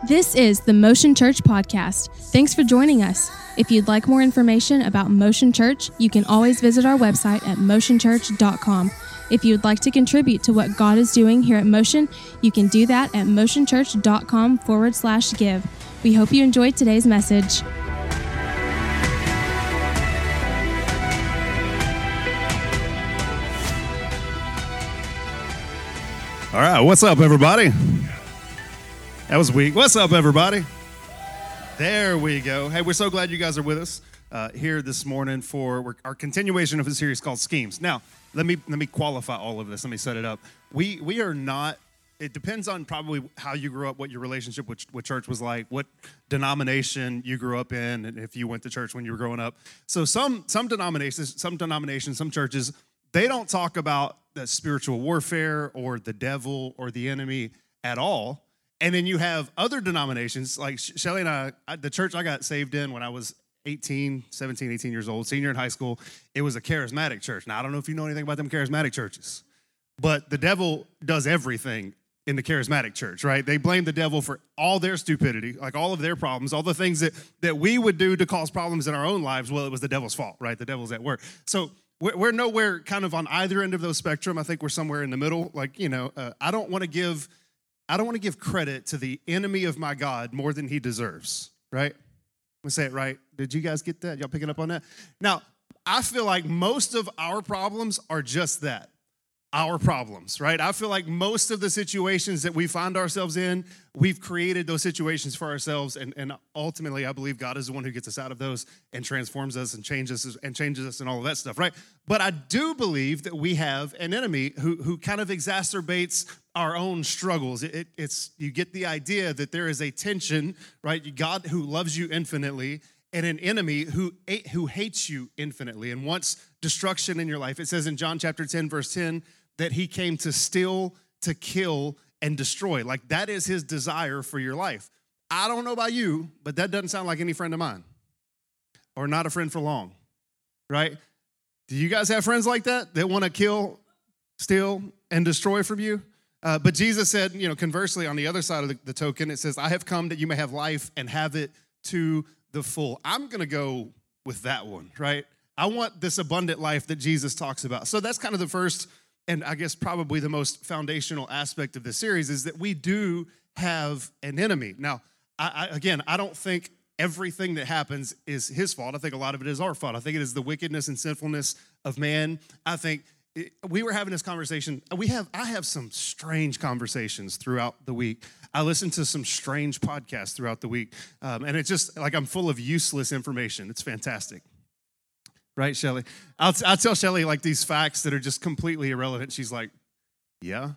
This is the Motion Church Podcast. Thanks for joining us. If you'd like more information about Motion Church, you can always visit our website at motionchurch.com. If you'd like to contribute to what God is doing here at Motion, you can do that at motionchurch.com/give. We hope you enjoyed today's message. All right, what's up, everybody? That was weak. What's up, everybody? There we go. Hey, we're so glad you guys are with us here this morning for our continuation of a series called Schemes. Now, let me qualify all of this. Let me set it up. We are not. It depends on probably how you grew up, what your relationship with church was like, what denomination you grew up in, and if you went to church when you were growing up. So some denominations, some churches, they don't talk about the spiritual warfare or the devil or the enemy at all. And then you have other denominations, like Shelly and I, the church I got saved in when I was 17, 18 years old, senior in high school, it was a charismatic church. Now, I don't know if you know anything about them charismatic churches, but the devil does everything in the charismatic church, right? They blame the devil for all their stupidity, like all of their problems, all the things that we would do to cause problems in our own lives. Well, it was the devil's fault, right? The devil's at work. So we're nowhere kind of on either end of those spectrum. I think we're somewhere in the middle. Like, I don't want to give credit to the enemy of my God more than he deserves, right? I'm gonna say it right. Did you guys get that? Y'all picking up on that? Now, I feel like most of our problems are just that, our problems, right? I feel like most of the situations that we find ourselves in, we've created those situations for ourselves, and ultimately, I believe God is the one who gets us out of those and transforms us and changes us and all of that stuff, right? But I do believe that we have an enemy who kind of exacerbates our own struggles. It's you get the idea that there is a tension, right? God who loves you infinitely, and an enemy who hates you infinitely and wants destruction in your life. It says in John chapter 10, verse 10, that he came to steal, to kill, and destroy. Like, that is his desire for your life. I don't know about you, but that doesn't sound like any friend of mine, or not a friend for long, right? Do you guys have friends like that want to kill, steal, and destroy from you? But Jesus said, conversely, on the other side of the token, it says, I have come that you may have life and have it to the full. I'm going to go with that one, right? I want this abundant life that Jesus talks about. So that's kind of the first, and I guess probably the most foundational aspect of this series, is that we do have an enemy. Now, I don't think everything that happens is his fault. I think a lot of it is our fault. I think it is the wickedness and sinfulness of man. I think we were having this conversation. I have some strange conversations throughout the week. I listen to some strange podcasts throughout the week, and it's just like I'm full of useless information. It's fantastic. Right, Shelly? I'll tell Shelly like these facts that are just completely irrelevant. She's like, yeah.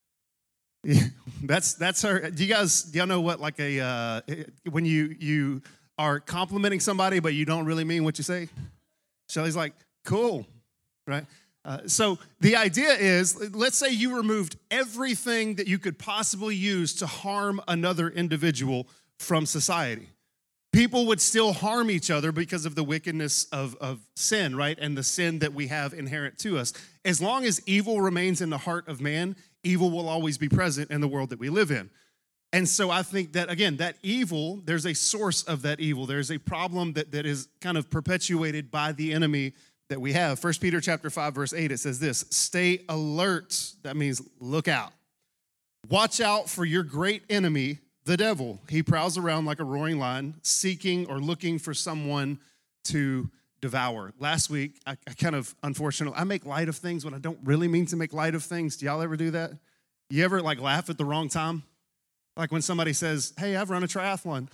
That's her. Do y'all know what like when you are complimenting somebody but you don't really mean what you say? Shelly's like, cool, right? So the idea is, let's say you removed everything that you could possibly use to harm another individual from society. People would still harm each other because of the wickedness of sin, right? And the sin that we have inherent to us. As long as evil remains in the heart of man, evil will always be present in the world that we live in. And so I think that, again, that evil, there's a source of that evil. There's a problem that is kind of perpetuated by the enemy that we have. 1 Peter chapter 5, verse 8, it says this, stay alert. That means look out. Watch out for your great enemy, the devil. He prowls around like a roaring lion, seeking or looking for someone to devour. Last week, I make light of things when I don't really mean to make light of things. Do y'all ever do that? You ever like laugh at the wrong time? Like when somebody says, hey, I've run a triathlon.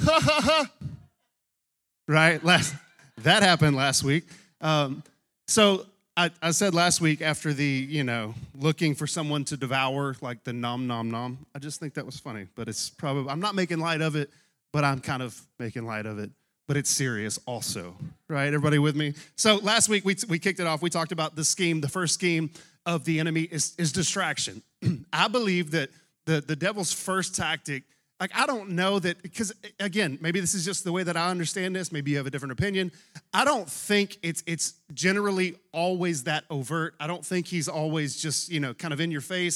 Right? That happened last week. So I said last week after the, looking for someone to devour, like the nom, nom, nom. I just think that was funny, but it's probably, I'm not making light of it, but I'm kind of making light of it. But it's serious also, right? Everybody with me? So last week we kicked it off. We talked about the scheme. The first scheme of the enemy is distraction. I believe that the devil's first tactic, like, I don't know that, because again, maybe this is just the way that I understand this. Maybe you have a different opinion. I don't think it's generally always that overt. I don't think he's always just, kind of in your face.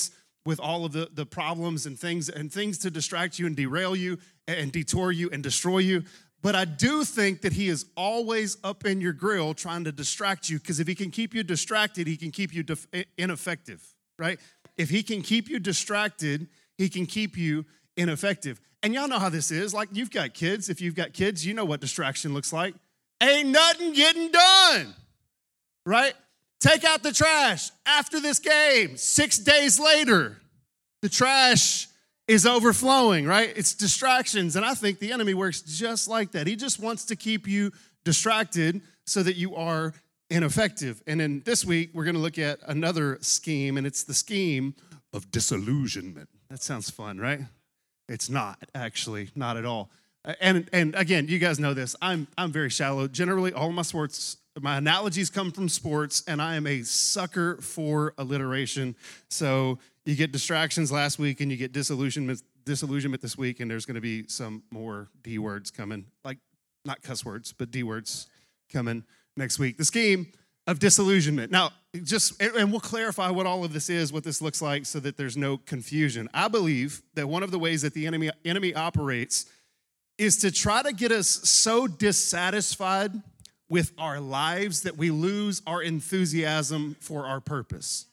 with all of the problems and things to distract you and derail you and detour you and destroy you. But I do think that he is always up in your grill trying to distract you, because if he can keep you distracted, he can keep you ineffective, right? If he can keep you distracted, he can keep you ineffective. And y'all know how this is. Like, you've got kids. If you've got kids, you know what distraction looks like. Ain't nothing getting done, right? Take out the trash after this game. 6 days later, the trash is overflowing, right? It's distractions. And I think the enemy works just like that. He just wants to keep you distracted so that you are ineffective. And then this week, we're going to look at another scheme, and it's the scheme of disillusionment. That sounds fun, right? It's not, actually, not at all. And again, you guys know this. I'm very shallow. Generally, all my analogies come from sports, and I am a sucker for alliteration. So you get distractions last week, and you get disillusionment this week, and there's going to be some more D words coming, like not cuss words, but D words coming next week. The scheme of disillusionment. Now, and we'll clarify what all of this is, what this looks like, so that there's no confusion. I believe that one of the ways that the enemy operates is to try to get us so dissatisfied with our lives that we lose our enthusiasm for our purpose.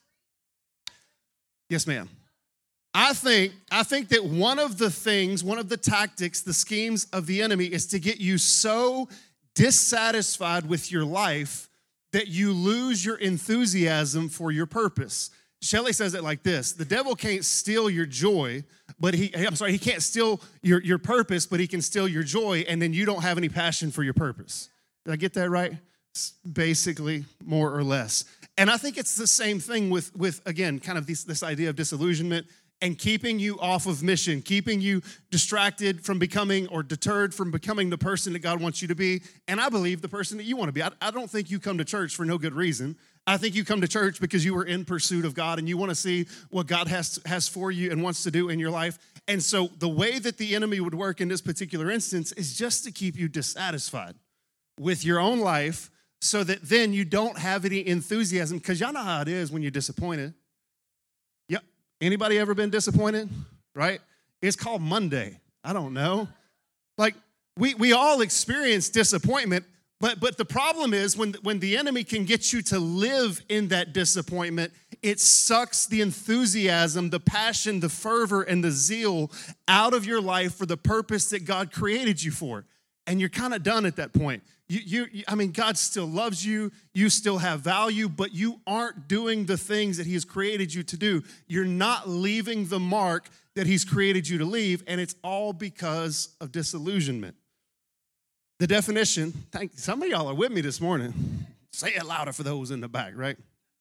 Yes, ma'am. I think that one of the tactics, the schemes of the enemy is to get you so dissatisfied with your life that you lose your enthusiasm for your purpose. Shelley says it like this: the devil can't steal your joy, but he can't steal your purpose, but he can steal your joy, and then you don't have any passion for your purpose. Did I get that right? Basically, more or less. And I think it's the same thing with again, kind of this idea of disillusionment and keeping you off of mission, keeping you distracted from becoming or deterred from becoming the person that God wants you to be. And I believe the person that you want to be. I don't think you come to church for no good reason. I think you come to church because you are in pursuit of God and you want to see what God has for you and wants to do in your life. And so the way that the enemy would work in this particular instance is just to keep you dissatisfied with your own life so that then you don't have any enthusiasm, because y'all know how it is when you're disappointed. Yep. Anybody ever been disappointed? Right? It's called Monday. I don't know. Like, we all experience disappointment, but the problem is when the enemy can get you to live in that disappointment, it sucks the enthusiasm, the passion, the fervor, and the zeal out of your life for the purpose that God created you for. And you're kind of done at that point. God still loves you. You still have value, but you aren't doing the things that he has created you to do. You're not leaving the mark that he's created you to leave, and it's all because of disillusionment. The definition, some of y'all are with me this morning. Say it louder for those in the back, right?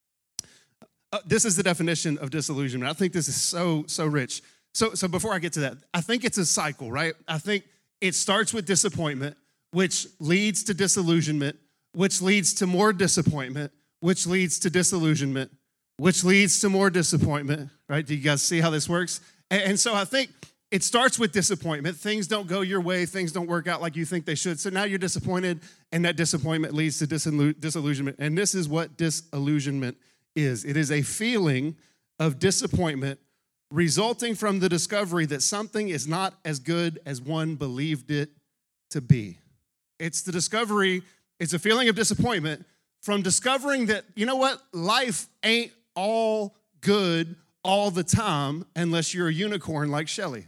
This is the definition of disillusionment. I think this is so rich. So before I get to that, I think it's a cycle, right? I think it starts with disappointment, which leads to disillusionment, which leads to more disappointment, which leads to disillusionment, which leads to more disappointment, right? Do you guys see how this works? And so I think it starts with disappointment. Things don't go your way. Things don't work out like you think they should. So now you're disappointed, and that disappointment leads to disillusionment. And this is what disillusionment is. It is a feeling of disappointment resulting from the discovery that something is not as good as one believed it to be. It's the discovery, it's a feeling of disappointment from discovering that, you know what, life ain't all good all the time unless you're a unicorn like Shelley.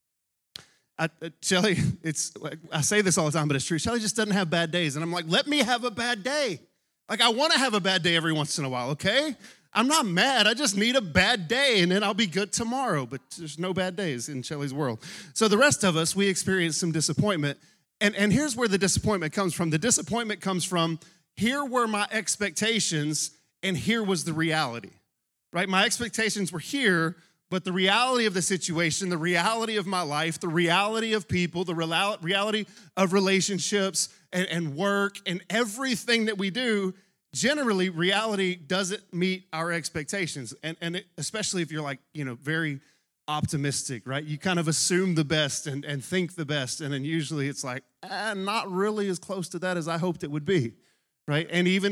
Shelley, I say this all the time, but it's true. Shelley just doesn't have bad days. And I'm like, let me have a bad day. Like, I want to have a bad day every once in a while, okay? I'm not mad. I just need a bad day, and then I'll be good tomorrow. But there's no bad days in Shelley's world. So the rest of us, we experience some disappointment. And here's where the disappointment comes from. The disappointment comes from, here were my expectations, and here was the reality, right? My expectations were here, but the reality of the situation, the reality of my life, the reality of people, the reality of relationships and work and everything that we do, generally, reality doesn't meet our expectations. And especially if you're like, very optimistic, right? You kind of assume the best and think the best. And then usually it's like, not really as close to that as I hoped it would be, right? And even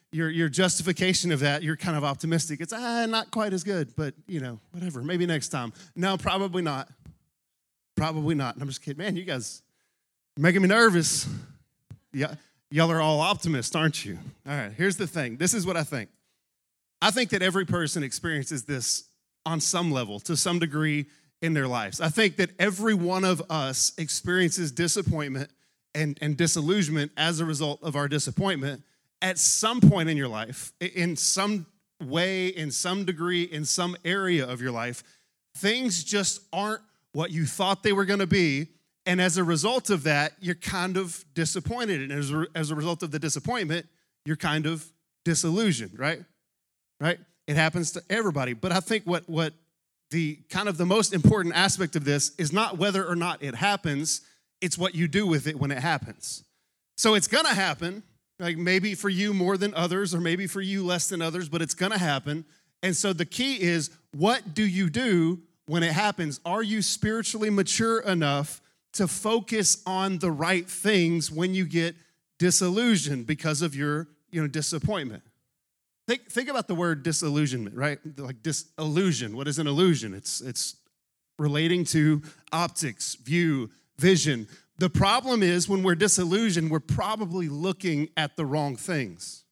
your justification of that, you're kind of optimistic. It's not quite as good, but whatever. Maybe next time. No, probably not. Probably not. And I'm just kidding. Man, you guys are making me nervous. Yeah, y'all are all optimists, aren't you? All right, here's the thing. This is what I think. I think that every person experiences this on some level, to some degree in their lives. I think that every one of us experiences disappointment and disillusionment as a result of our disappointment at some point in your life, in some way, in some degree, in some area of your life. Things just aren't what you thought they were going to be, and as a result of that, you're kind of disappointed, and as a result of the disappointment, you're kind of disillusioned, right? Right? It happens to everybody, but I think what the kind of the most important aspect of this is not whether or not it happens, it's what you do with it when it happens. So it's going to happen, like maybe for you more than others, or maybe for you less than others, but it's going to happen. And so the key is, what do you do when it happens? Are you spiritually mature enough to focus on the right things when you get disillusioned because of your disappointment? Think about the word disillusionment, right? Like disillusion. What is an illusion? It's relating to optics, view, vision. The problem is when we're disillusioned, we're probably looking at the wrong things.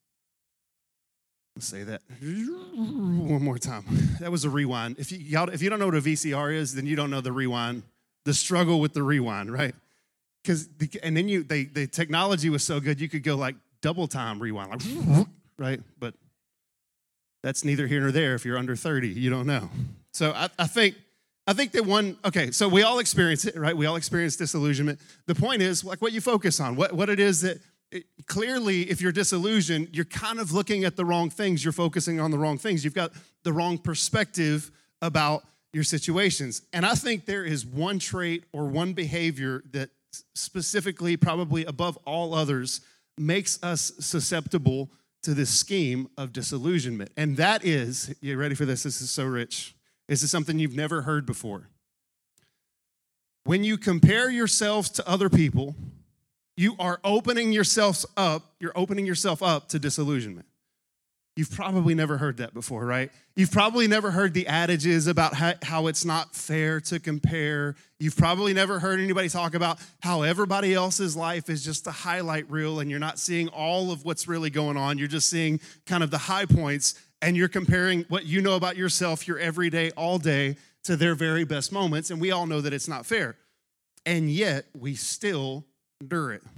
Let's say that one more time. That was a rewind. If you don't know what a VCR is, then you don't know the rewind, the struggle with the rewind, right? And then the technology was so good, you could go like double time rewind, like, right? But that's neither here nor there. If you're under 30, you don't know. So I think that so we all experience it, right? We all experience disillusionment. The point is, like, what you focus on, what it is that, clearly, if you're disillusioned, you're kind of looking at the wrong things. You're focusing on the wrong things. You've got the wrong perspective about your situations. And I think there is one trait or one behavior that specifically, probably above all others, makes us susceptible to this scheme of disillusionment. And that is, you ready for this? This is so rich. This is something you've never heard before. When you compare yourselves to other people, you are opening yourself up to disillusionment. You've probably never heard that before, right? You've probably never heard the adages about how it's not fair to compare. You've probably never heard anybody talk about how everybody else's life is just a highlight reel and you're not seeing all of what's really going on. You're just seeing kind of the high points, and you're comparing what you know about yourself, your everyday, all day, to their very best moments, and we all know that it's not fair. And yet, we still endure it.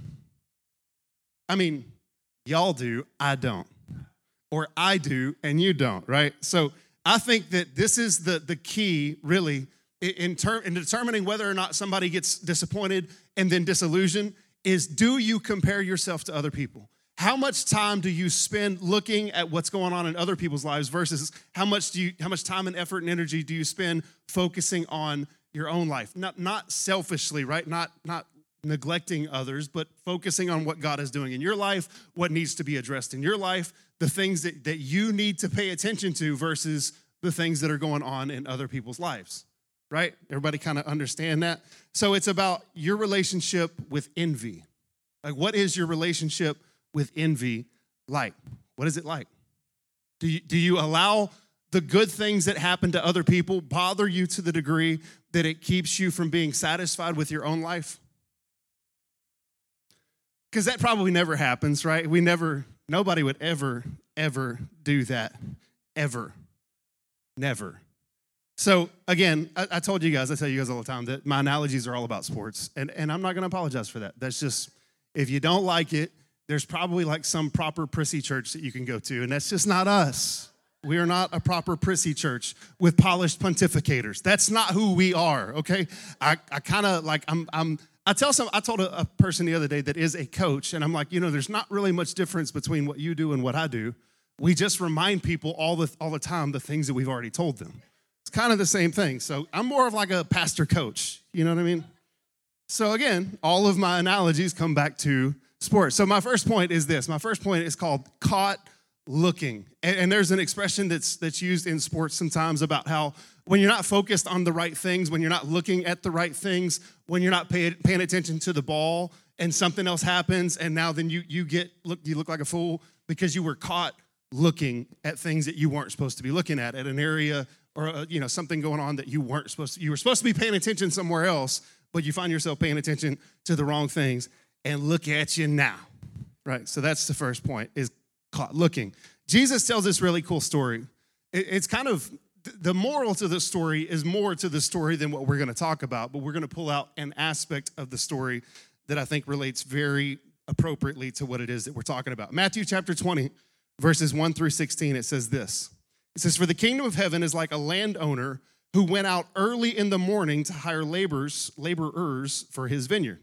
I mean, y'all do, I don't. Or I do, and you don't, right? So I think that this is the key, really, in determining whether or not somebody gets disappointed and then disillusioned, is, do you compare yourself to other people? How much time do you spend looking at what's going on in other people's lives versus how much time and effort and energy do you spend focusing on your own life? Not selfishly, right? Not neglecting others, but focusing on what God is doing in your life, what needs to be addressed in your life, the things that you need to pay attention to versus the things that are going on in other people's lives, right? Everybody kind of understand that? So it's about your relationship with envy. Like, what is your relationship with envy like? What is it like? Do you allow the good things that happen to other people bother you to the degree that it keeps you from being satisfied with your own life? Because that probably never happens, right? Nobody would ever do that. Ever. Never. So again, I tell you guys all the time that my analogies are all about sports. And I'm not going to apologize for that. That's just, if you don't like it, there's probably like some proper prissy church that you can go to. And that's just not us. We are not a proper prissy church with polished pontificators. That's not who we are, okay? I kind of like, I told a person the other day that is a coach, and I'm like, there's not really much difference between what you do and what I do. We just remind people all the time the things that we've already told them. It's kind of the same thing. So I'm more of like a pastor coach, you know what I mean? So again, all of my analogies come back to sports. So my first point is this. My first point is called caught looking. And there's an expression that's used in sports sometimes about how when you're not focused on the right things, when you're not looking at the right things, when you're not paying attention to the ball and something else happens and now then you look like a fool, because you were caught looking at things that you weren't supposed to be looking at an area or something going on that you weren't supposed to. You were supposed to be paying attention somewhere else, but you find yourself paying attention to the wrong things, and look at you now, right? So that's the first point, is caught looking. Jesus tells this really cool story. It's kind of, the moral to the story is more to the story than what we're going to talk about, but we're going to pull out an aspect of the story that I think relates very appropriately to what it is that we're talking about. Matthew chapter 20, verses 1 through 16, it says this. It says, "For the kingdom of heaven is like a landowner who went out early in the morning to hire laborers for his vineyard."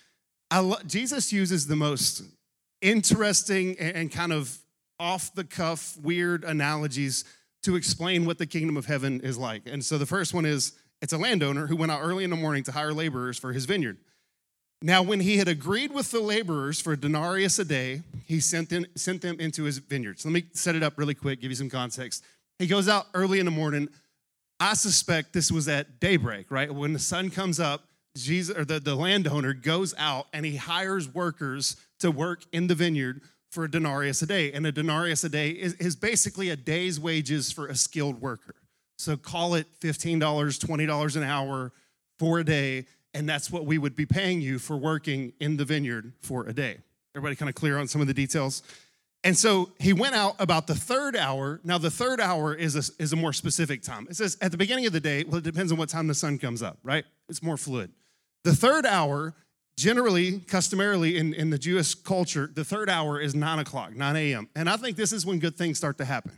Jesus uses the most interesting and kind of off-the-cuff, weird analogies to explain what the kingdom of heaven is like. And so the first one is, it's a landowner who went out early in the morning to hire laborers for his vineyard. Now, when he had agreed with the laborers for a denarius a day, he sent them into his vineyard. So let me set it up really quick, give you some context. He goes out early in the morning. I suspect this was at daybreak, right? When the sun comes up, the landowner goes out and he hires workers to work in the vineyard for a denarius a day. And a denarius a day is basically a day's wages for a skilled worker. So call it $15, $20 an hour for a day. And that's what we would be paying you for working in the vineyard for a day. Everybody kind of clear on some of the details? And so he went out about the third hour. Now, the third hour is a more specific time. It says at the beginning of the day, well, it depends on what time the sun comes up, right? It's more fluid. The third hour, generally, customarily in the Jewish culture, the third hour is 9 o'clock, 9 a.m. And I think this is when good things start to happen.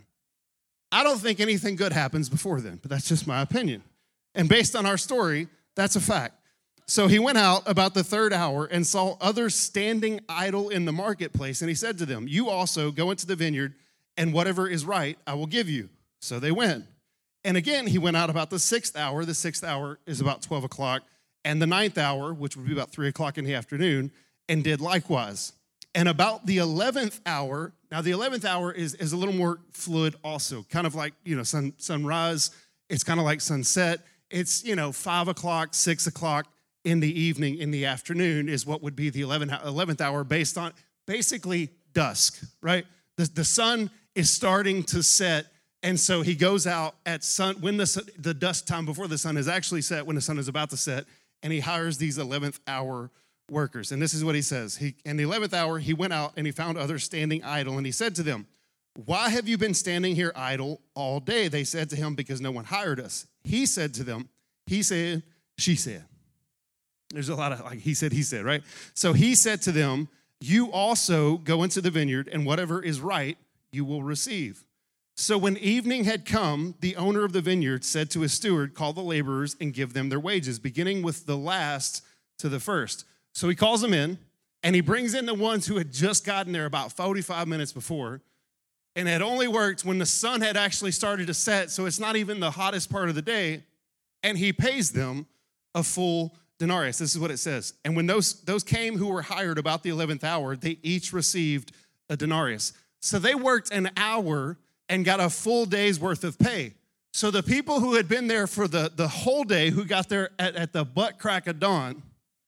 I don't think anything good happens before then, but that's just my opinion. And based on our story, that's a fact. So he went out about the third hour and saw others standing idle in the marketplace. And he said to them, "You also go into the vineyard, and whatever is right, I will give you." So they went. And again, he went out about the sixth hour. The sixth hour is about 12 o'clock. And the ninth hour, which would be about 3 o'clock in the afternoon, and did likewise. And about the 11th hour, now the 11th hour is a little more fluid also, kind of like, sunrise. It's kind of like sunset. It's, 5 o'clock, 6 o'clock. In the evening, in the afternoon, is what would be the 11th hour, based on basically dusk, right? The sun is starting to set, and so he goes out at when the dusk time before the sun is actually set, when the sun is about to set, and he hires these 11th hour workers. And this is what he says. In the 11th hour, he went out and he found others standing idle, and he said to them, "Why have you been standing here idle all day?" They said to him, "Because no one hired us." He said to them, he said, she said. There's a lot of he said, right? So he said to them, "You also go into the vineyard, and whatever is right, you will receive." So when evening had come, the owner of the vineyard said to his steward, "Call the laborers and give them their wages, beginning with the last to the first." So he calls them in, and he brings in the ones who had just gotten there about 45 minutes before, and had only worked when the sun had actually started to set, so it's not even the hottest part of the day, and he pays them a full denarius. This is what it says. And when those came who were hired about the 11th hour, they each received a denarius. So they worked an hour and got a full day's worth of pay. So the people who had been there for the whole day, who got there at the butt crack of dawn,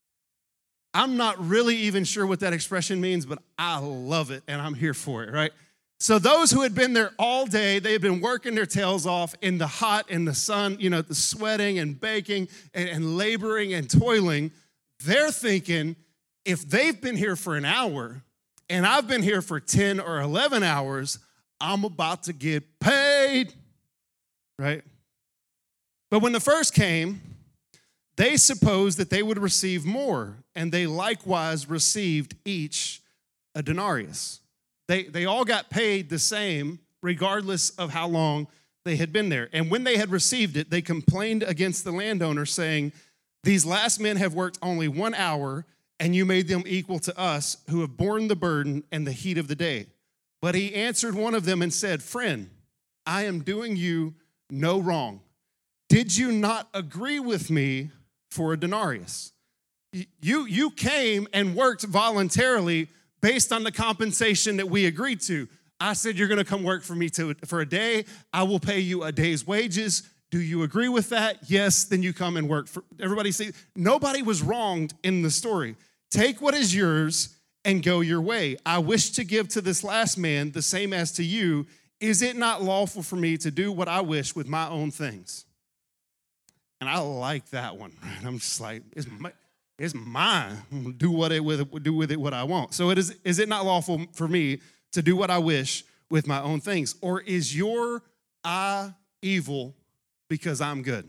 I'm not really even sure what that expression means, but I love it and I'm here for it, right? So those who had been there all day, they had been working their tails off in the hot, in the sun, the sweating and baking and laboring and toiling. They're thinking, if they've been here for an hour and I've been here for 10 or 11 hours, I'm about to get paid, right? But when the first came, they supposed that they would receive more, and they likewise received each a denarius. They all got paid the same, regardless of how long they had been there. And when they had received it, they complained against the landowner, saying, "These last men have worked only 1 hour, and you made them equal to us, who have borne the burden and the heat of the day." But he answered one of them and said, "Friend, I am doing you no wrong. Did you not agree with me for a denarius? You came and worked voluntarily based on the compensation that we agreed to. I said, you're going to come work for me for a day. I will pay you a day's wages. Do you agree with that? Yes, then you come and work." For everybody, see, nobody was wronged in the story. Take what is yours and go your way. I wish to give to this last man the same as to you. Is it not lawful for me to do what I wish with my own things? And I like that one. I'm just like, it's mine. I'm gonna do with it what I want. So is it not lawful for me to do what I wish with my own things? Or is your eye evil because I'm good?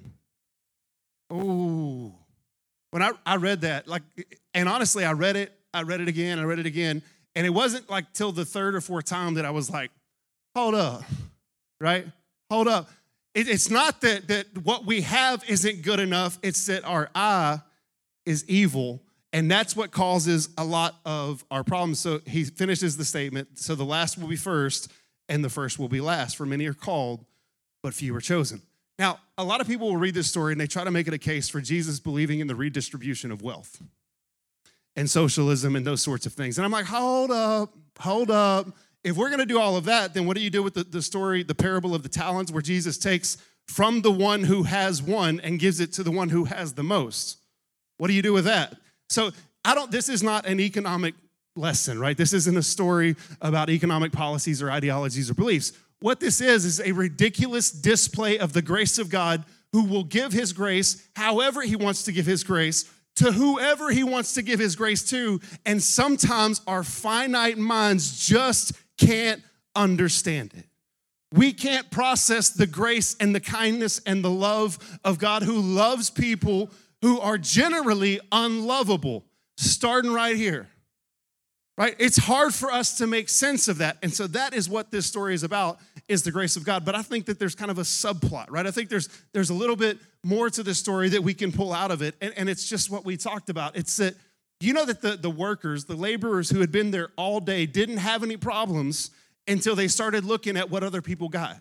Oh, when I read that, and honestly, I read it again, and it wasn't like till the third or fourth time that I was like, hold up, right? Hold up. It's not that what we have isn't good enough. It's that our eye is evil, and that's what causes a lot of our problems. So he finishes the statement, so the last will be first, and the first will be last. For many are called, but few are chosen. Now, a lot of people will read this story, and they try to make it a case for Jesus believing in the redistribution of wealth and socialism and those sorts of things. And I'm like, hold up. If we're going to do all of that, then what do you do with the story, the parable of the talents, where Jesus takes from the one who has one and gives it to the one who has the most? What do you do with that? So this is not an economic lesson, right? This isn't a story about economic policies or ideologies or beliefs. What this is a ridiculous display of the grace of God, who will give his grace however he wants to give his grace to whoever he wants to give his grace to. And sometimes our finite minds just can't understand it. We can't process the grace and the kindness and the love of God, who loves people who are generally unlovable, starting right here, right? It's hard for us to make sense of that. And so that is what this story is about, is the grace of God. But I think that there's kind of a subplot, right? I think there's a little bit more to this story that we can pull out of it. And it's just what we talked about. It's that, you know, that the workers, the laborers who had been there all day didn't have any problems until they started looking at what other people got.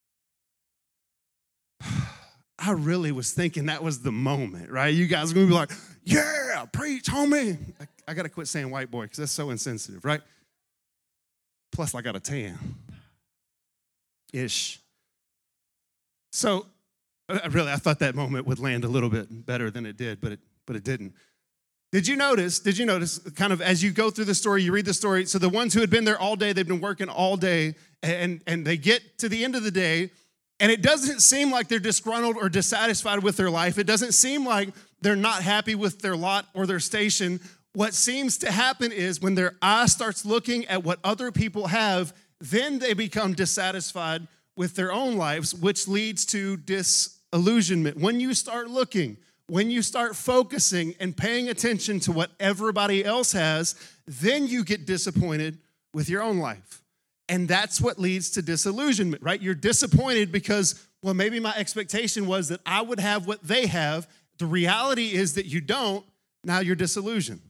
I really was thinking that was the moment, right? You guys are going to be like, yeah, preach, homie. I got to quit saying white boy because that's so insensitive, right? Plus, I got a tan-ish. So, I thought that moment would land a little bit better than it did, but it didn't. Did you notice, kind of as you go through the story, you read the story, so the ones who had been there all day, they've been working all day, and they get to the end of the day, and it doesn't seem like they're disgruntled or dissatisfied with their life. It doesn't seem like they're not happy with their lot or their station. What seems to happen is when their eye starts looking at what other people have, then they become dissatisfied with their own lives, which leads to disillusionment. When you start looking, when you start focusing and paying attention to what everybody else has, then you get disappointed with your own life. And that's what leads to disillusionment, right? You're disappointed because, well, maybe my expectation was that I would have what they have. The reality is that you don't. Now you're disillusioned.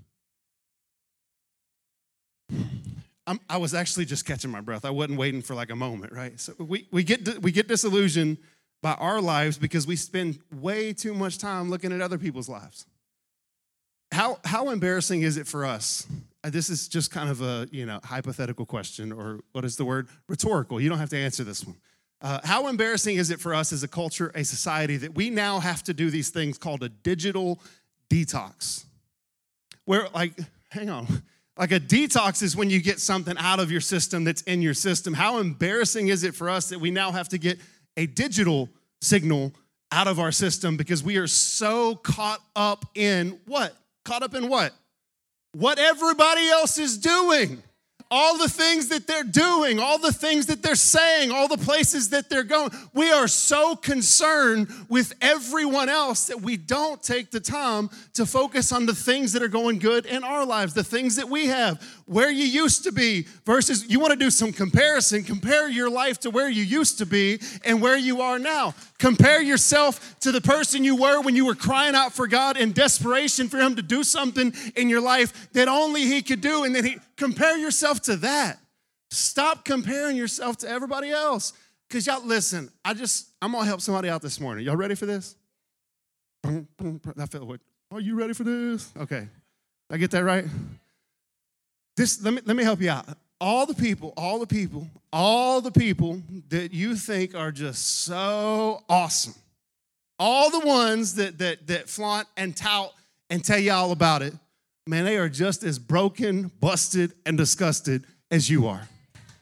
I was actually just catching my breath. I wasn't waiting for like a moment, right? So we get disillusioned by our lives because we spend way too much time looking at other people's lives. How embarrassing is it for us? This is just kind of a hypothetical question, or what is the word? Rhetorical. You don't have to answer this one. How embarrassing is it for us as a culture, a society, that we now have to do these things called a digital detox? Where, hang on. Like a detox is when you get something out of your system that's in your system. How embarrassing is it for us that we now have to get a digital signal out of our system because we are so caught up in what? Caught up in what? What everybody else is doing. All the things that they're doing, all the things that they're saying, all the places that they're going. We are so concerned with everyone else that we don't take the time to focus on the things that are going good in our lives, the things that we have, where you used to be versus you want to do some comparison. Compare your life to where you used to be and where you are now. Compare yourself to the person you were when you were crying out for God in desperation for him to do something in your life that only he could do, and then compare yourself to that. Stop comparing yourself to everybody else. Because y'all, listen, I'm going to help somebody out this morning. Y'all ready for this? I feel like, are you ready for this? Okay. Did I get that right? Let me help you out. All the people that you think are just so awesome, all the ones that flaunt and tout and tell you all about it, man, they are just as broken, busted, and disgusted as you are.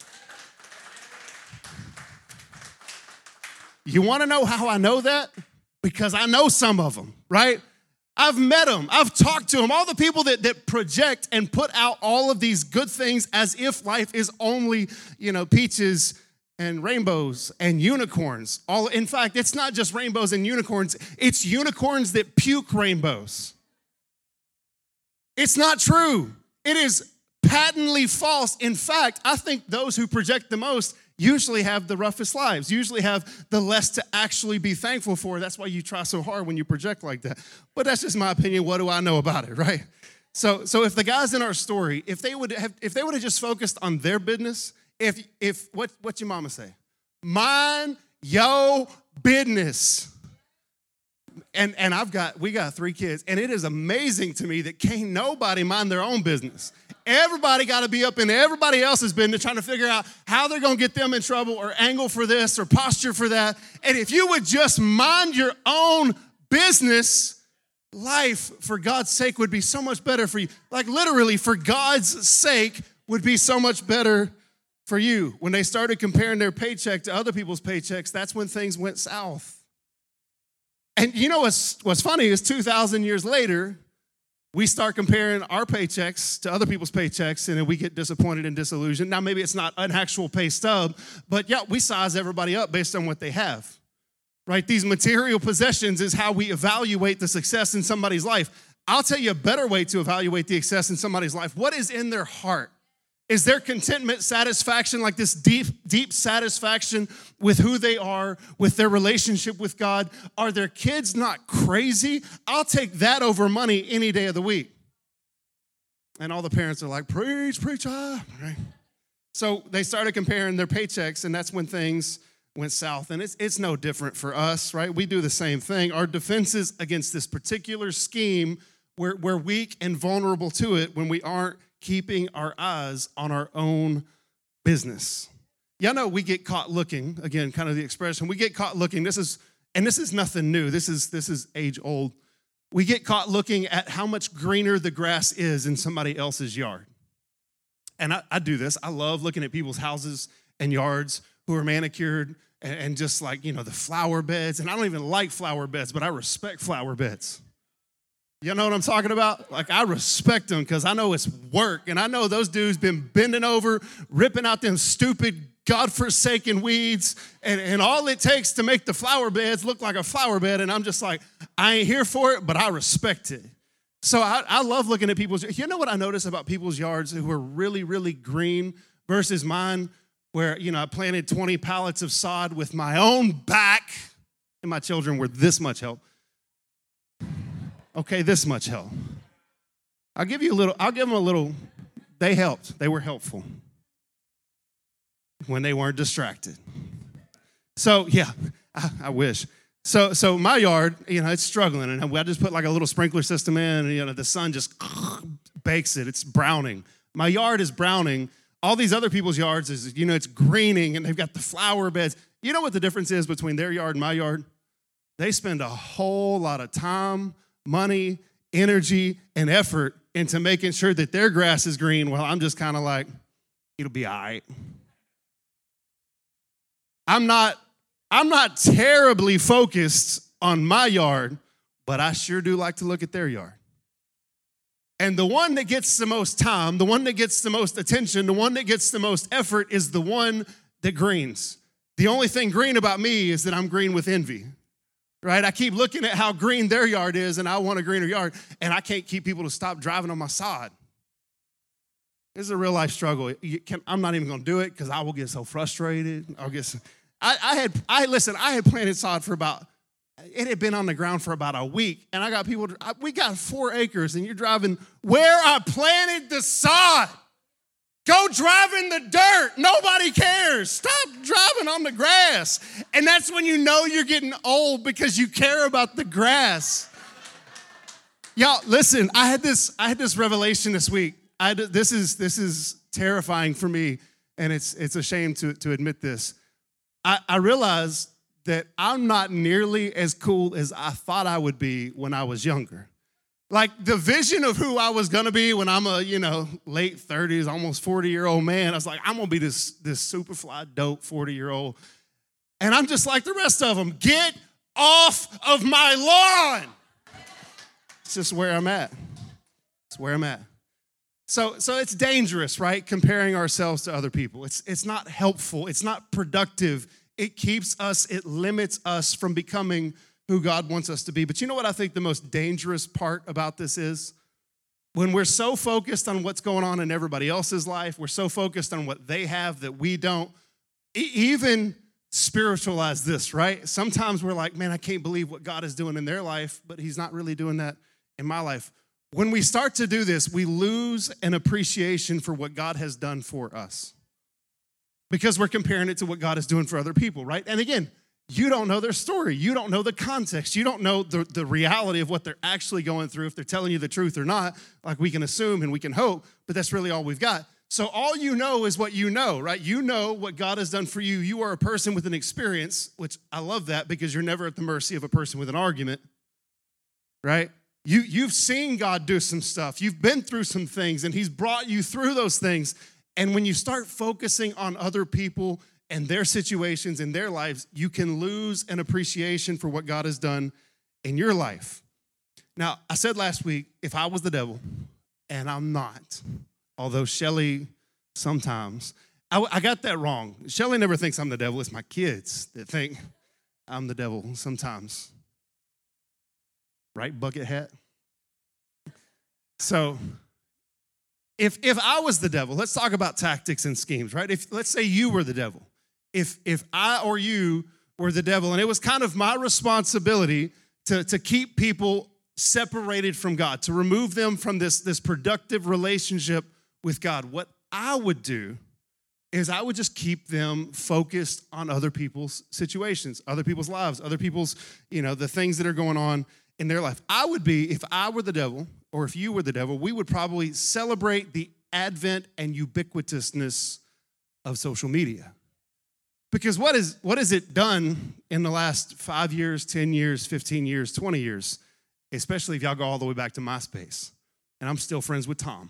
You want to know how I know that? Because I know some of them, right? I've met them. I've talked to them. All the people that project and put out all of these good things as if life is only, peaches and rainbows and unicorns. In fact, it's not just rainbows and unicorns. It's unicorns that puke rainbows. It's not true. It is patently false. In fact, I think those who project the most usually have the roughest lives, usually have the less to actually be thankful for. That's why you try so hard when you project like that. But that's just my opinion. What do I know about it, right? So if the guys in our story, if they would have just focused on their business, what's your mama say? Mind your business. And we got 3 kids, and it is amazing to me that can't nobody mind their own business. Everybody got to be up in everybody else's business trying to figure out how they're going to get them in trouble or angle for this or posture for that. And if you would just mind your own business, life, for God's sake, would be so much better for you. Like literally, for God's sake, would be so much better for you. When they started comparing their paycheck to other people's paychecks, that's when things went south. And you know what's funny is 2,000 years later, we start comparing our paychecks to other people's paychecks, and then we get disappointed and disillusioned. Now, maybe it's not an actual pay stub, but yeah, we size everybody up based on what they have, right? These material possessions is how we evaluate the success in somebody's life. I'll tell you a better way to evaluate the success in somebody's life. What is in their heart? Is there contentment, satisfaction, like this deep satisfaction with who they are, with their relationship with God? Are their kids not crazy? I'll take that over money any day of the week. And all the parents are like, preach, right? So they started comparing their paychecks, and that's when things went south. And it's no different for us, right? We do the same thing. Our defenses against this particular scheme, we're weak and vulnerable to it when we aren't keeping our eyes on our own business. Y'all know we get caught looking, again, kind of the expression, we get caught looking. This is nothing new. This is age old. We get caught looking at how much greener the grass is in somebody else's yard. And I do this. I love looking at people's houses and yards who are manicured and just like, the flower beds. And I don't even like flower beds, but I respect flower beds. You know what I'm talking about? Like, I respect them because I know it's work. And I know those dudes been bending over, ripping out them stupid, godforsaken weeds. And all it takes to make the flower beds look like a flower bed. And I'm just like, I ain't here for it, but I respect it. So I love looking at people's. You know what I notice about people's yards who are really, really green versus mine, where, I planted 20 pallets of sod with my own back, and my children were this much help. Okay, this much help. I'll give them a little, they helped. They were helpful when they weren't distracted. So, yeah, I wish. So my yard, it's struggling, and I just put like a little sprinkler system in, and, the sun just bakes it. It's browning. My yard is browning. All these other people's yards is, it's greening, and they've got the flower beds. You know what the difference is between their yard and my yard? They spend a whole lot of time, money, energy, and effort into making sure that their grass is green, while I'm just kind of like, it'll be all right. I'm not terribly focused on my yard, but I sure do like to look at their yard. And the one that gets the most time, the one that gets the most attention, the one that gets the most effort is the one that greens. The only thing green about me is that I'm green with envy. Right? I keep looking at how green their yard is, and I want a greener yard, and I can't keep people to stop driving on my sod. This is a real life struggle. I'm not even going to do it because I will get so frustrated. I had planted sod for it had been on the ground for about a week, and I got people, we got 4 acres, and you're driving where I planted the sod. Go drive in the dirt. Nobody cares. Stop driving on the grass. And that's when you know you're getting old, because you care about the grass. Y'all, listen, I had this revelation this week. This is terrifying for me, and it's a shame to admit this. I realized that I'm not nearly as cool as I thought I would be when I was younger. Like the vision of who I was gonna be when I'm a, late 30s, almost 40-year-old man, I was like, I'm gonna be this super fly, dope 40-year-old. And I'm just like the rest of them. Get off of my lawn. It's just where I'm at. It's where I'm at. So it's dangerous, right? Comparing ourselves to other people. It's not helpful. It's not productive. It limits us from becoming who God wants us to be. But you know what I think the most dangerous part about this is? When we're so focused on what's going on in everybody else's life, we're so focused on what they have that we don't. Even spiritualize this, right? Sometimes we're like, man, I can't believe what God is doing in their life, but he's not really doing that in my life. When we start to do this, we lose an appreciation for what God has done for us because we're comparing it to what God is doing for other people, right? And again, you don't know their story. You don't know the context. You don't know the reality of what they're actually going through, if they're telling you the truth or not, like we can assume and we can hope, but that's really all we've got. So all you know is what you know, right? You know what God has done for you. You are a person with an experience, which I love that because you're never at the mercy of a person with an argument, right? You've seen God do some stuff. You've been through some things, and he's brought you through those things. And when you start focusing on other people and their situations and their lives, you can lose an appreciation for what God has done in your life. Now, I said last week, if I was the devil, and I'm not, although Shelly sometimes, I got that wrong. Shelly never thinks I'm the devil. It's my kids that think I'm the devil sometimes. Right, bucket hat? So, if I was the devil, let's talk about tactics and schemes, right? Let's say you were the devil. If I or you were the devil, and it was kind of my responsibility to keep people separated from God, to remove them from this productive relationship with God, what I would do is I would just keep them focused on other people's situations, other people's lives, other people's, the things that are going on in their life. If I were the devil, or if you were the devil, we would probably celebrate the advent and ubiquitousness of social media. Because what has it done in the last 5 years, 10 years, 15 years, 20 years, especially if y'all go all the way back to MySpace. And I'm still friends with Tom.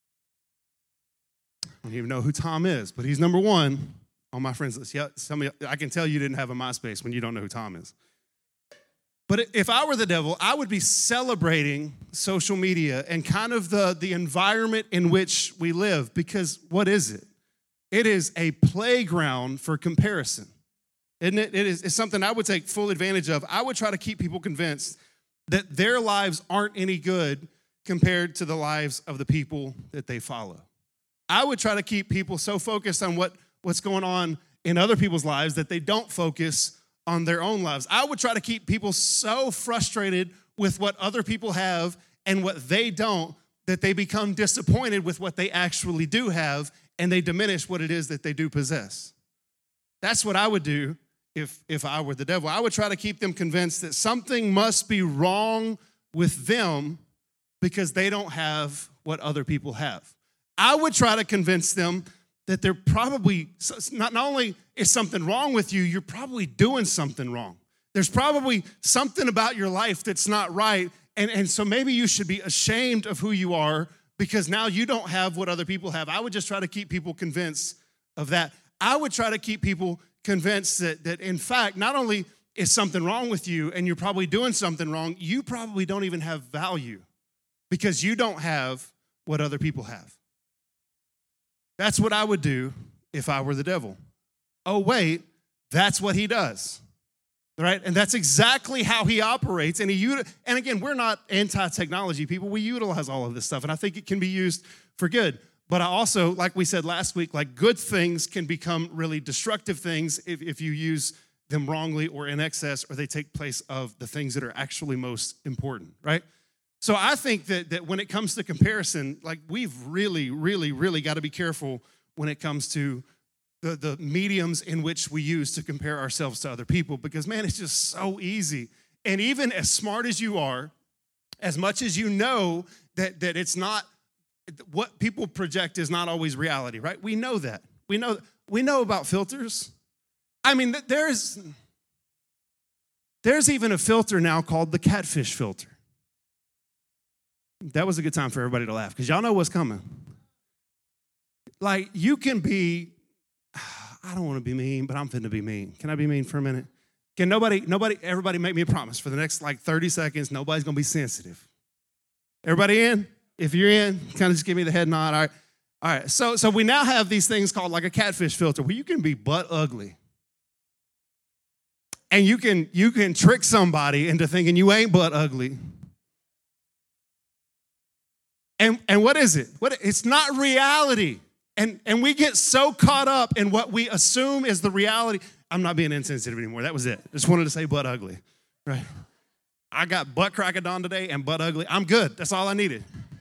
I don't even know who Tom is, but he's number one on my friends list. Yeah, I can tell you didn't have a MySpace when you don't know who Tom is. But if I were the devil, I would be celebrating social media and kind of the environment in which we live, because what is it? It is a playground for comparison, isn't it? It's something I would take full advantage of. I would try to keep people convinced that their lives aren't any good compared to the lives of the people that they follow. I would try to keep people so focused on what's going on in other people's lives that they don't focus on their own lives. I would try to keep people so frustrated with what other people have and what they don't that they become disappointed with what they actually do have and they diminish what it is that they do possess. That's what I would do if I were the devil. I would try to keep them convinced that something must be wrong with them because they don't have what other people have. I would try to convince them that they're probably, not only is something wrong with you, you're probably doing something wrong. There's probably something about your life that's not right, and so maybe you should be ashamed of who you are because now you don't have what other people have. I would just try to keep people convinced of that. I would try to keep people convinced that in fact, not only is something wrong with you and you're probably doing something wrong, you probably don't even have value because you don't have what other people have. That's what I would do if I were the devil. Oh, wait, that's what he does, right? And that's exactly how he operates. And again, we're not anti-technology people. We utilize all of this stuff, and I think it can be used for good. But I also, like we said last week, like good things can become really destructive things if you use them wrongly or in excess, or they take place of the things that are actually most important, right? So I think that when it comes to comparison, like we've really, really, really got to be careful when it comes to the mediums in which we use to compare ourselves to other people, because man, it's just so easy. And even as smart as you are, as much as you know that it's not, what people project is not always reality, right? We know that. We know about filters. I mean, there's even a filter now called the catfish filter. That was a good time for everybody to laugh because y'all know what's coming. Like, you can be, I don't want to be mean, but I'm finna be mean. Can I be mean for a minute? Can everybody make me a promise for the next 30 seconds, nobody's going to be sensitive. Everybody in? If you're in, kind of just give me the head nod. All right. So we now have these things called like a catfish filter where you can be butt ugly. And you can trick somebody into thinking you ain't butt ugly. And what is it? It's not reality. And we get so caught up in what we assume is the reality. I'm not being insensitive anymore. That was it. Just wanted to say butt ugly, right? I got butt crackadon today and butt ugly. I'm good. That's all I needed.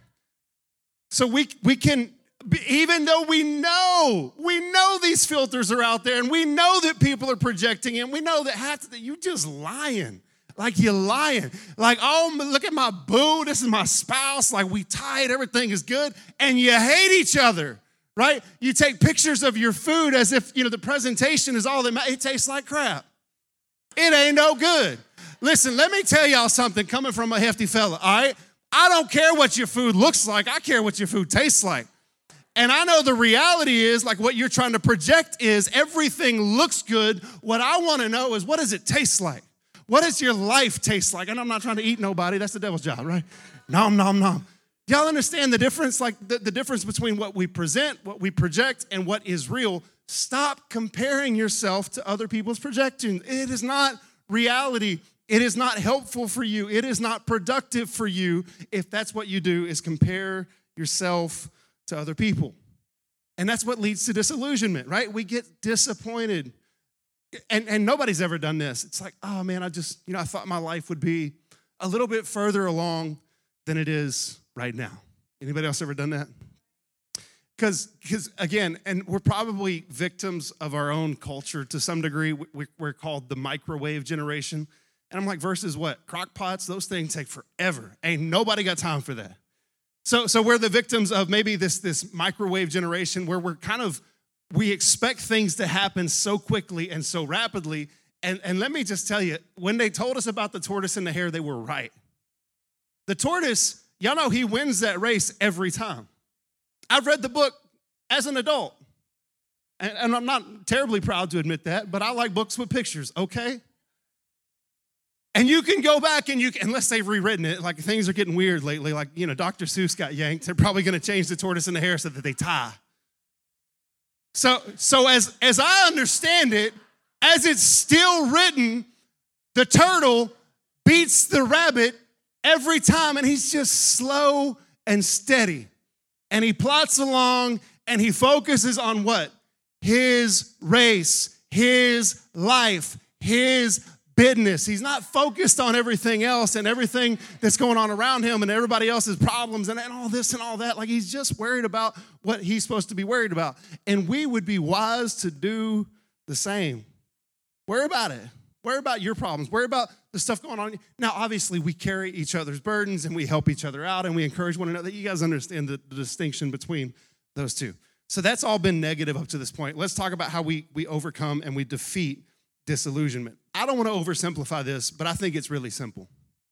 So we can, even though we know these filters are out there and we know that people are projecting and we know that you just lying. Like you're lying. Like, oh, look at my boo. This is my spouse. Like we tight. Everything is good. And you hate each other. Right? You take pictures of your food as if, the presentation is all that matters. It tastes like crap. It ain't no good. Listen, let me tell y'all something coming from a hefty fella, all right? I don't care what your food looks like. I care what your food tastes like. And I know the reality is, like what you're trying to project is everything looks good. What I want to know is, what does it taste like? What does your life taste like? And I'm not trying to eat nobody. That's the devil's job, right? Nom, nom, nom. Y'all understand the difference, like the difference between what we present, what we project, and what is real? Stop comparing yourself to other people's projections. It is not reality. It is not helpful for you. It is not productive for you if that's what you do is compare yourself to other people. And that's what leads to disillusionment, right? We get disappointed. And nobody's ever done this. It's like, oh man, I thought my life would be a little bit further along than it is right now. Anybody else ever done that? Because again, and we're probably victims of our own culture to some degree. We're called the microwave generation. And I'm like, versus what? Crock pots, those things take forever. Ain't nobody got time for that. So we're the victims of maybe this microwave generation where we expect things to happen so quickly and so rapidly. And let me just tell you, when they told us about the tortoise and the hare, they were right. The tortoise, y'all know he wins that race every time. I've read the book as an adult, and I'm not terribly proud to admit that, but I like books with pictures, okay? And you can go back and unless they've rewritten it, like things are getting weird lately, like, Dr. Seuss got yanked. They're probably going to change the tortoise and the hare so that they tie. So as I understand it, as it's still written, the turtle beats the rabbit every time, and he's just slow and steady. And he plots along, and he focuses on what? His race, his life, his business. He's not focused on everything else and everything that's going on around him and everybody else's problems and all this and all that. Like, he's just worried about what he's supposed to be worried about. And we would be wise to do the same. Worry about it. Worry about your problems. Worry about the stuff going on. Now, obviously, we carry each other's burdens and we help each other out and we encourage one another. You guys understand the distinction between those two. So that's all been negative up to this point. Let's talk about how we overcome and we defeat disillusionment. I don't want to oversimplify this, but I think it's really simple.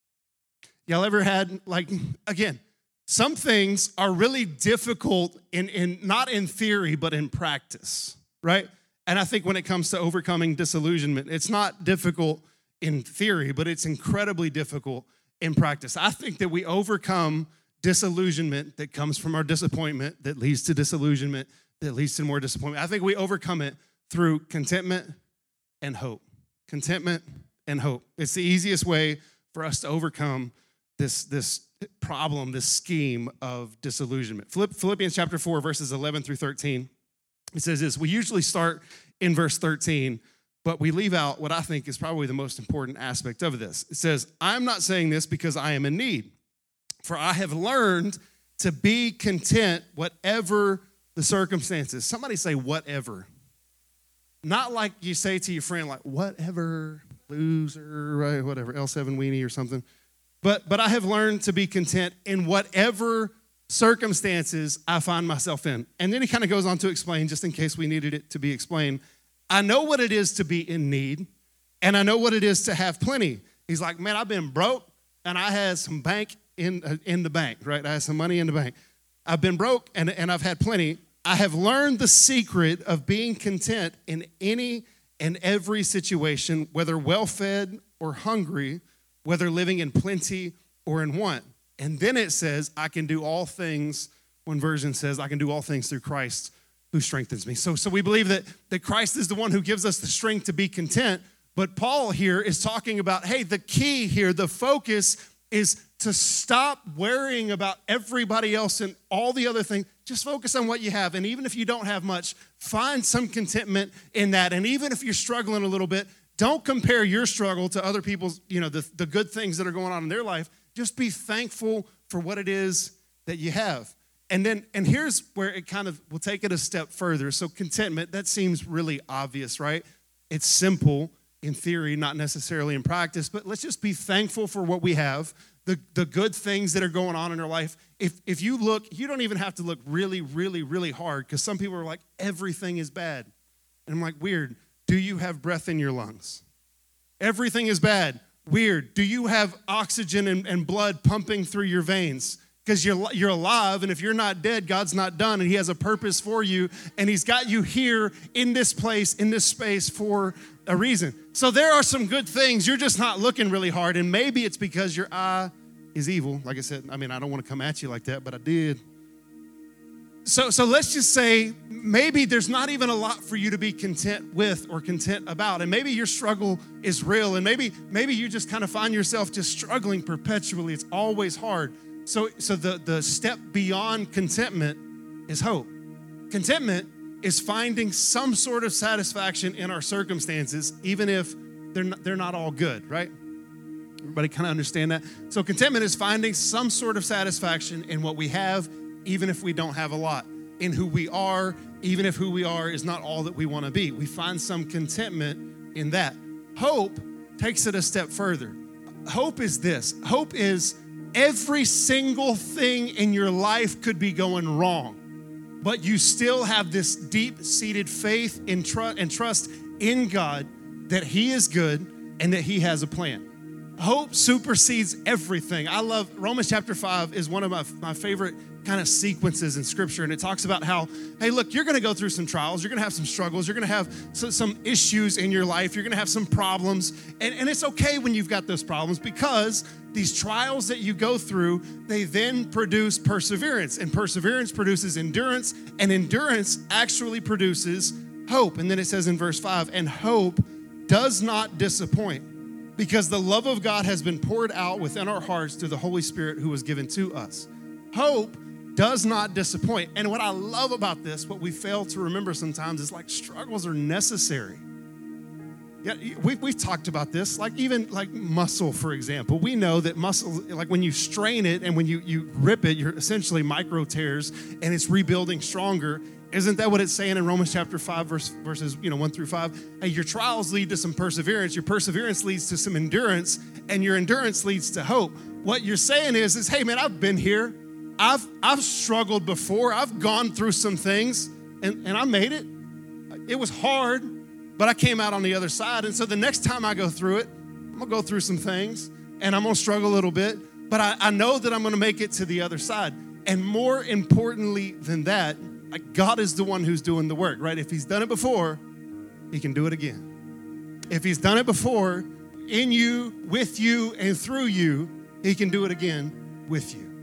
Y'all ever had, again, some things are really difficult in not in theory, but in practice, right? And I think when it comes to overcoming disillusionment, it's not difficult in theory, but it's incredibly difficult in practice. I think that we overcome disillusionment that comes from our disappointment, that leads to disillusionment, that leads to more disappointment. I think we overcome it through contentment and hope. Contentment and hope. It's the easiest way for us to overcome this problem, this scheme of disillusionment. Philippians chapter 4, verses 11 through 13. It says this: we usually start in verse 13, but we leave out what I think is probably the most important aspect of this. It says, I'm not saying this because I am in need, for I have learned to be content whatever the circumstances. Somebody say whatever. Not like you say to your friend, like, whatever, loser, right, whatever, L7 weenie or something. But I have learned to be content in whatever circumstances I find myself in. And then he kind of goes on to explain, just in case we needed it to be explained, I know what it is to be in need, and I know what it is to have plenty. He's like, man, I've been broke, and I had some bank in the bank, right? I have some money in the bank. I've been broke and I've had plenty. I have learned the secret of being content in any and every situation, whether well-fed or hungry, whether living in plenty or in want. And then it says, I can do all things, one version says, I can do all things through Christ who strengthens me. So we believe that Christ is the one who gives us the strength to be content. But Paul here is talking about, hey, the key here, the focus is to stop worrying about everybody else and all the other things. Just focus on what you have. And even if you don't have much, find some contentment in that. And even if you're struggling a little bit, don't compare your struggle to other people's, the good things that are going on in their life. Just be thankful for what it is that you have. And here's where it kind of will take it a step further. So contentment, that seems really obvious, right? It's simple in theory, not necessarily in practice, but let's just be thankful for what we have, the good things that are going on in our life. If you look, you don't even have to look really, really, really hard, because some people are like, everything is bad. And I'm like, weird. Do you have breath in your lungs? Everything is bad. Weird. Do you have oxygen and blood pumping through your veins? Because you're alive, and if you're not dead, God's not done, and he has a purpose for you, and he's got you here in this place, in this space for a reason. So there are some good things. You're just not looking really hard, and maybe it's because your eye is evil. Like I said, I don't want to come at you like that, but I did. So let's just say maybe there's not even a lot for you to be content with or content about, and maybe your struggle is real, and maybe you just kind of find yourself just struggling perpetually. It's always hard. So the step beyond contentment is hope. Contentment is finding some sort of satisfaction in our circumstances, even if they're not all good, right? Everybody kind of understand that? So contentment is finding some sort of satisfaction in what we have, even if we don't have a lot. In who we are, even if who we are is not all that we want to be. We find some contentment in that. Hope takes it a step further. Hope is this. Hope is every single thing in your life could be going wrong, but you still have this deep-seated faith and trust in God that he is good and that he has a plan. Hope supersedes everything. I love Romans chapter 5 is one of my favorite kind of sequences in Scripture, and it talks about how, hey, look, you're going to go through some trials, you're going to have some struggles, you're going to have some issues in your life, you're going to have some problems, and it's okay when you've got those problems, because these trials that you go through, they then produce perseverance, and perseverance produces endurance, and endurance actually produces hope. And then it says in verse 5, and hope does not disappoint, because the love of God has been poured out within our hearts through the Holy Spirit who was given to us. Hope does not disappoint. And what I love about this, what we fail to remember sometimes, is like struggles are necessary. Yeah, we've talked about this, like even like muscle, for example. We know that muscle, like when you strain it and when you rip it, you're essentially micro tears and it's rebuilding stronger. Isn't that what it's saying in Romans chapter 5, verses 1 through 5? Hey, your trials lead to some perseverance. Your perseverance leads to some endurance, and your endurance leads to hope. What you're saying is, hey man, I've been here. I've struggled before. I've gone through some things, and I made it. It was hard, but I came out on the other side. And so the next time I go through it, I'm going to go through some things, and I'm going to struggle a little bit, but I know that I'm going to make it to the other side. And more importantly than that, God is the one who's doing the work, right? If he's done it before, he can do it again. If he's done it before, in you, with you, and through you, he can do it again with you.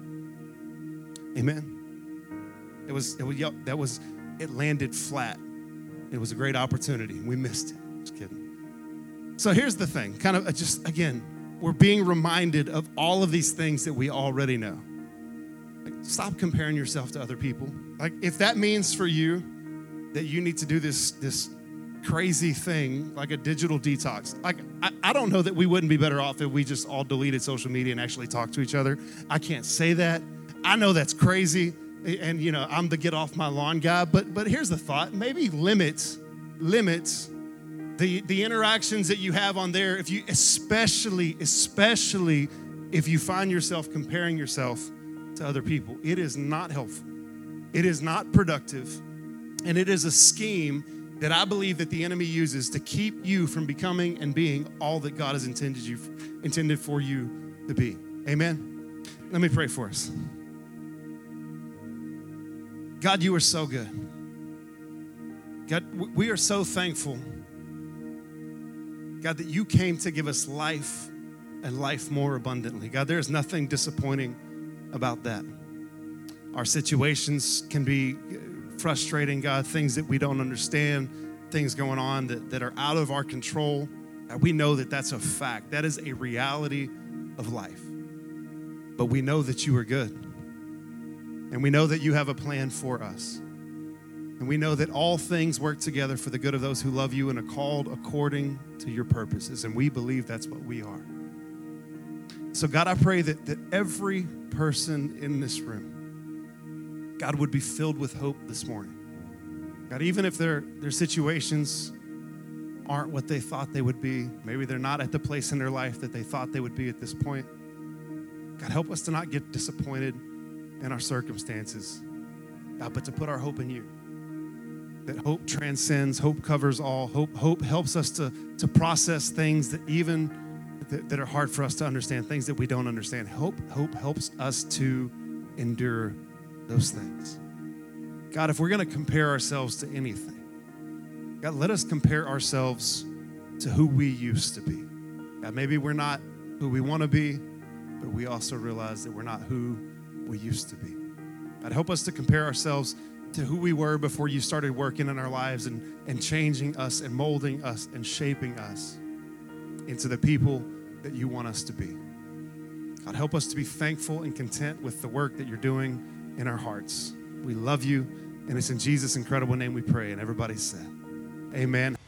Amen. It landed flat. It was a great opportunity. We missed it. Just kidding. So here's the thing, kind of just, again, we're being reminded of all of these things that we already know. Like, stop comparing yourself to other people. Like, if that means for you that you need to do this crazy thing, like a digital detox, like, I don't know that we wouldn't be better off if we just all deleted social media and actually talked to each other. I can't say that. I know that's crazy, and I'm the get off my lawn guy, but here's the thought. Maybe limit the interactions that you have on there, if you especially if you find yourself comparing yourself to other people. It is not helpful. It is not productive, and it is a scheme that I believe that the enemy uses to keep you from becoming and being all that God has intended for you to be. Amen. Let me pray for us. God, you are so good. God, we are so thankful, God, that you came to give us life and life more abundantly. God, there is nothing disappointing about that. Our situations can be frustrating, God, things that we don't understand, things going on that are out of our control. God, we know that that's a fact. That is a reality of life. But we know that you are good. And we know that you have a plan for us. And we know that all things work together for the good of those who love you and are called according to your purposes. And we believe that's what we are. So God, I pray that every person in this room, God, would be filled with hope this morning. God, even if their situations aren't what they thought they would be, maybe they're not at the place in their life that they thought they would be at this point. God, help us to not get disappointed in our circumstances, God, but to put our hope in you. That hope transcends, hope covers all. Hope helps us to process things that even that are hard for us to understand, things that we don't understand. Hope helps us to endure those things. God, if we're going to compare ourselves to anything, God, let us compare ourselves to who we used to be. God, maybe we're not who we want to be, but we also realize that we're not who we used to be. God, help us to compare ourselves to who we were before you started working in our lives and changing us and molding us and shaping us into the people that you want us to be. God, help us to be thankful and content with the work that you're doing in our hearts. We love you, and it's in Jesus' incredible name we pray. And everybody said, amen.